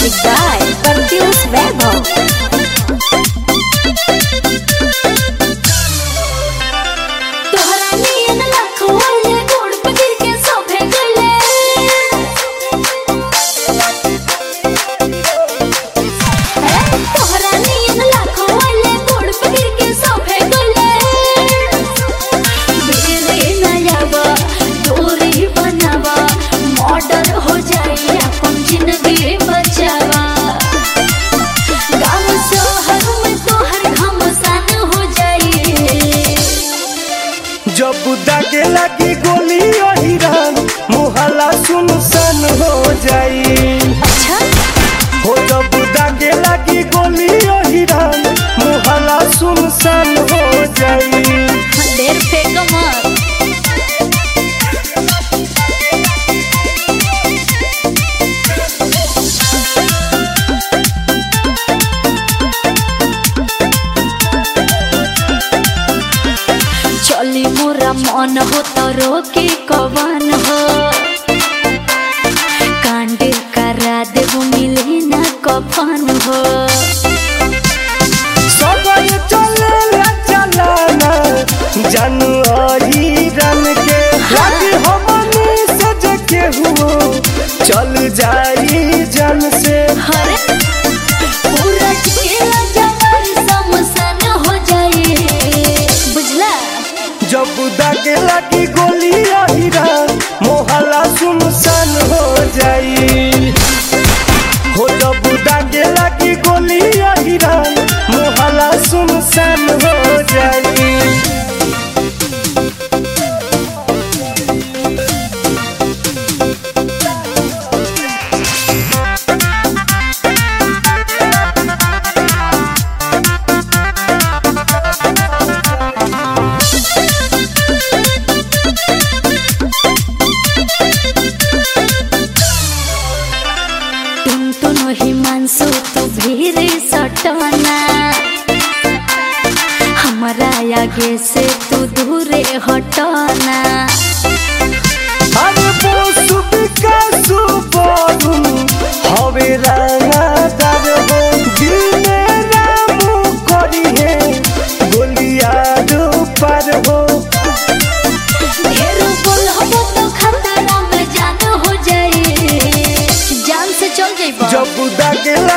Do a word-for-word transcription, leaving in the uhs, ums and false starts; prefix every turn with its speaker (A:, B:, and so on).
A: Music by Confused Vaibhav.
B: जब दागे लगी गोली हिरान मोहल्ला सुनसान हो जाई।
A: अच्छा
B: हो जब दागे लगी गोली हिरान मोहल्ला सुनसान हो जाई।
A: देर फेंक मत। चली मोरा मन हो तो रोके कवन हो कांडे करा देव मिली ना कफन हो।
B: सबर चले चलाना जानू हिरन के लगी हमनी सज के हुओ चल जाई जन से।
A: हरे पूरा जिला जवान समसन हो जाए बुझला।
B: जब दागे लगी गोली हिरान मोहल्ला सुनसान हो जाई। हो जब दागे लगी गोली हिरान मोहल्ला सुनसान हो जाई।
A: हिमांशु तू भीड़ सटना हमारा आगे से तू दूरे हटना।
B: अरे बोसु बिकासु बोलुन हवे राना दर हो दिने रामू करी है गोलिया दो पर हो।
A: ढेर बोल हम तो खतरा में जान हो जाए जान से चल जाइबा।
B: जब दागे